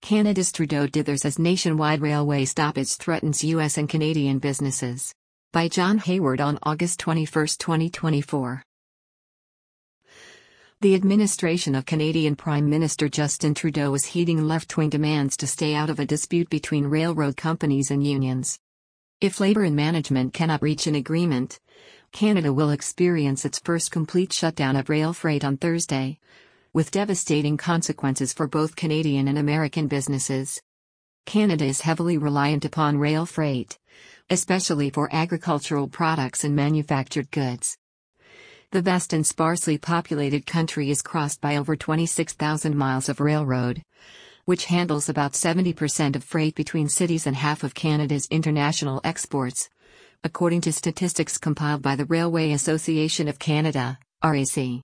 Canada's Trudeau dithers as nationwide railway stoppage threatens U.S. and Canadian businesses. By John Hayward on August 21, 2024. The administration of Canadian Prime Minister Justin Trudeau is heeding left-wing demands to stay out of a dispute between railroad companies and unions. If Labour and management cannot reach an agreement, Canada will experience its first complete shutdown of rail freight on Thursday, with devastating consequences for both Canadian and American businesses. Canada is heavily reliant upon rail freight, especially for agricultural products and manufactured goods. The vast and sparsely populated country is crossed by over 26,000 miles of railroad, which handles about 70% of freight between cities and half of Canada's international exports, according to statistics compiled by the Railway Association of Canada, RAC.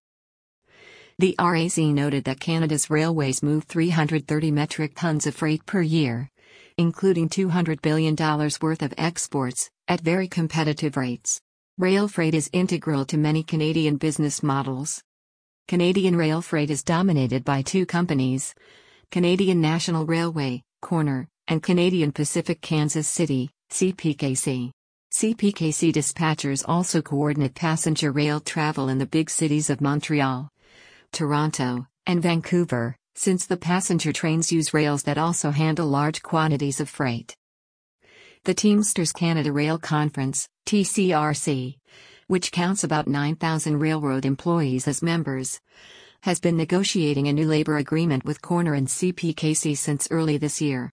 The RAC noted that Canada's railways move 330 metric tons of freight per year, including $200 billion worth of exports, at very competitive rates. Rail freight is integral to many Canadian business models. Canadian rail freight is dominated by two companies: Canadian National Railway, Corner, and Canadian Pacific Kansas City, CPKC. CPKC dispatchers also coordinate passenger rail travel in the big cities of Montreal, Toronto, and Vancouver, since the passenger trains use rails that also handle large quantities of freight. The Teamsters Canada Rail Conference, TCRC, which counts about 9,000 railroad employees as members, has been negotiating a new labor agreement with Corner and CPKC since early this year.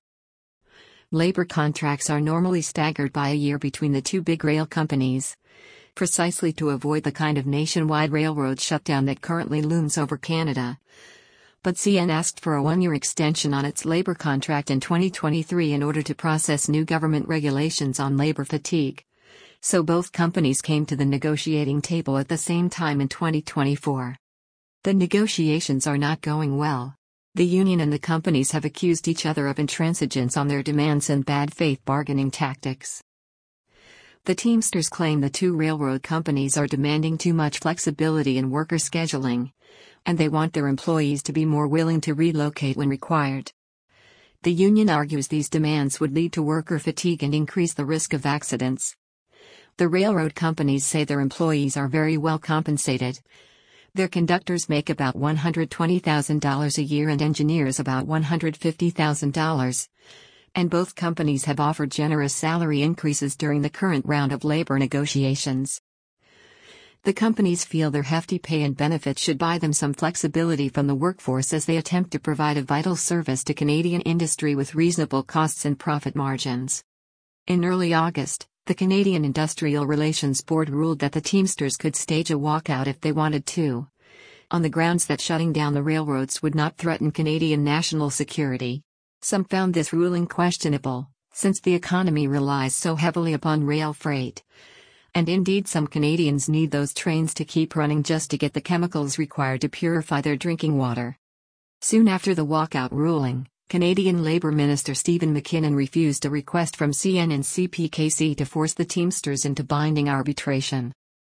Labor contracts are normally staggered by a year between the two big rail companies, precisely to avoid the kind of nationwide railroad shutdown that currently looms over Canada. But CN asked for a one-year extension on its labor contract in 2023 in order to process new government regulations on labor fatigue. So both companies came to the negotiating table at the same time in 2024. The negotiations are not going well. The union and the companies have accused each other of intransigence on their demands and bad faith bargaining tactics. The Teamsters claim the two railroad companies are demanding too much flexibility in worker scheduling, and they want their employees to be more willing to relocate when required. The union argues these demands would lead to worker fatigue and increase the risk of accidents. The railroad companies say their employees are very well compensated. Their conductors make about $120,000 a year and engineers about $150,000. And both companies have offered generous salary increases during the current round of labor negotiations. The companies feel their hefty pay and benefits should buy them some flexibility from the workforce as they attempt to provide a vital service to Canadian industry with reasonable costs and profit margins. In early August, the Canadian Industrial Relations Board ruled that the Teamsters could stage a walkout if they wanted to, on the grounds that shutting down the railroads would not threaten Canadian national security. Some found this ruling questionable, since the economy relies so heavily upon rail freight. And indeed some Canadians need those trains to keep running just to get the chemicals required to purify their drinking water. Soon after the walkout ruling, Canadian Labour Minister Stephen McKinnon refused a request from CN and CPKC to force the Teamsters into binding arbitration.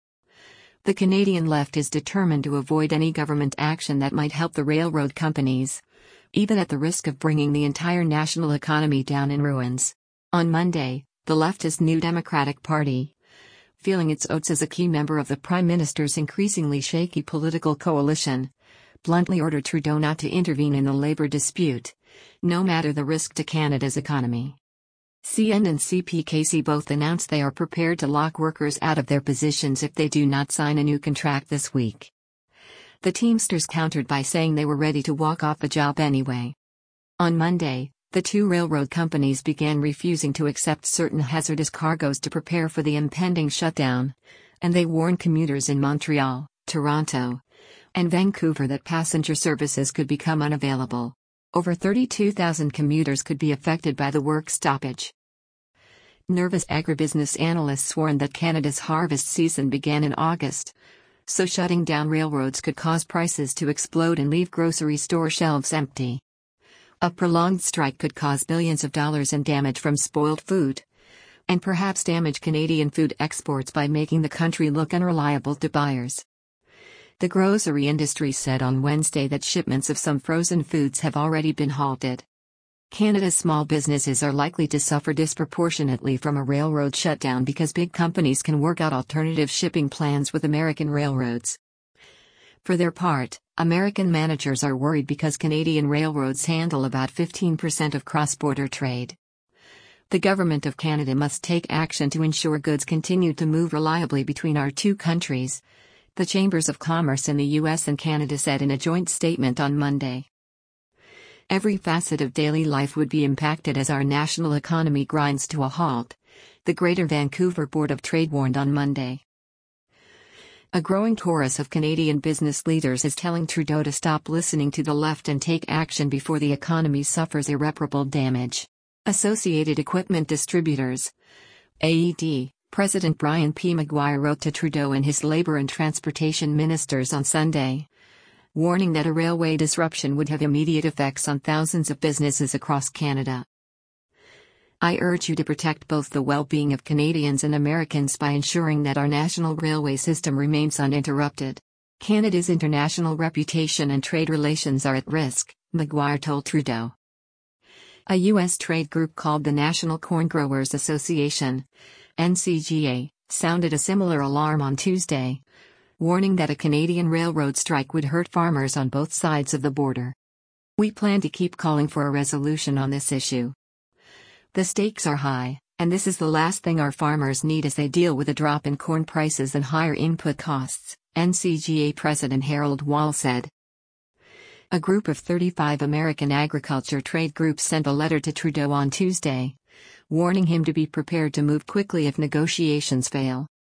The Canadian left is determined to avoid any government action that might help the railroad companies, even at the risk of bringing the entire national economy down in ruins. On Monday, the leftist New Democratic Party, feeling its oats as a key member of the Prime Minister's increasingly shaky political coalition, bluntly ordered Trudeau not to intervene in the labour dispute, no matter the risk to Canada's economy. CN and CPKC both announced they are prepared to lock workers out of their positions if they do not sign a new contract this week. The Teamsters countered by saying they were ready to walk off the job anyway. On Monday, the two railroad companies began refusing to accept certain hazardous cargoes to prepare for the impending shutdown, and they warned commuters in Montreal, Toronto, and Vancouver that passenger services could become unavailable. Over 32,000 commuters could be affected by the work stoppage. Nervous agribusiness analysts warned that Canada's harvest season began in August, so shutting down railroads could cause prices to explode and leave grocery store shelves empty. A prolonged strike could cause billions of dollars in damage from spoiled food, and perhaps damage Canadian food exports by making the country look unreliable to buyers. The grocery industry said on Wednesday that shipments of some frozen foods have already been halted. Canada's small businesses are likely to suffer disproportionately from a railroad shutdown because big companies can work out alternative shipping plans with American railroads. For their part, American managers are worried because Canadian railroads handle about 15% of cross-border trade. The Government of Canada must take action to ensure goods continue to move reliably between our two countries, the Chambers of Commerce in the U.S. and Canada said in a joint statement on Monday. Every facet of daily life would be impacted as our national economy grinds to a halt, the Greater Vancouver Board of Trade warned on Monday. A growing chorus of Canadian business leaders is telling Trudeau to stop listening to the left and take action before the economy suffers irreparable damage. Associated Equipment Distributors (AED) President Brian P. Maguire wrote to Trudeau and his Labour and Transportation ministers on Sunday, warning that a railway disruption would have immediate effects on thousands of businesses across Canada. I urge you to protect both the well-being of Canadians and Americans by ensuring that our national railway system remains uninterrupted. Canada's international reputation and trade relations are at risk, Maguire told Trudeau. A U.S. trade group called the National Corn Growers Association, NCGA, sounded a similar alarm on Tuesday, warning that a Canadian railroad strike would hurt farmers on both sides of the border. We plan to keep calling for a resolution on this issue. The stakes are high, and this is the last thing our farmers need as they deal with a drop in corn prices and higher input costs, NCGA President Harold Wall said. A group of 35 American agriculture trade groups sent a letter to Trudeau on Tuesday, warning him to be prepared to move quickly if negotiations fail.